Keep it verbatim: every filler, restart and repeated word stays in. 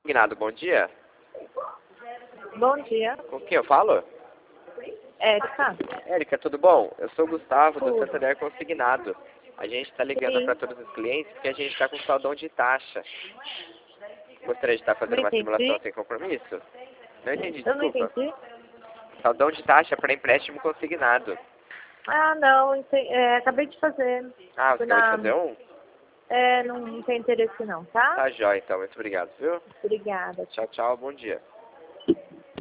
Consignado, bom dia. Bom dia. Com quem eu falo? Érica. Érica, tudo bom? Eu sou o Gustavo, do Tudo. Santander Consignado. A gente está ligando Sim. para todos os clientes porque a gente está com saldão de taxa. Gostaria de estar fazendo Não uma simulação entendi. sem compromisso? Não entendi, Eu não desculpa. entendi. Saldão de taxa para empréstimo consignado. Ah, não. ente- é, acabei de fazer. Ah, você Fui acabou de na... fazer um? É, não, não tem interesse não, tá? Tá jóia, então. Muito obrigado, viu? Obrigada. Tchau, tchau. Bom dia.